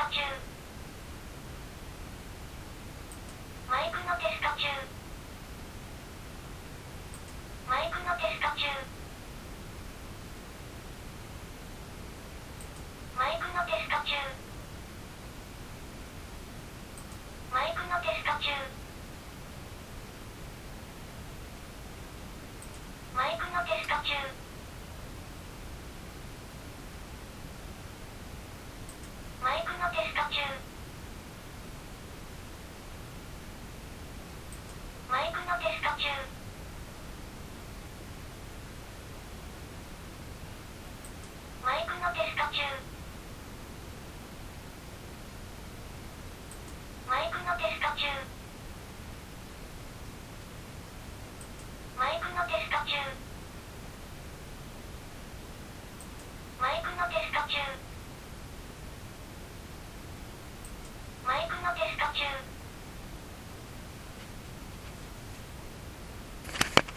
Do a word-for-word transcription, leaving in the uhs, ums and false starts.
中マイクのテスト中マイクのテスト中マイクのテスト中マイクのテスト中マイクのテスト中マイクのテスト中マイクのテスト中マイクのテスト中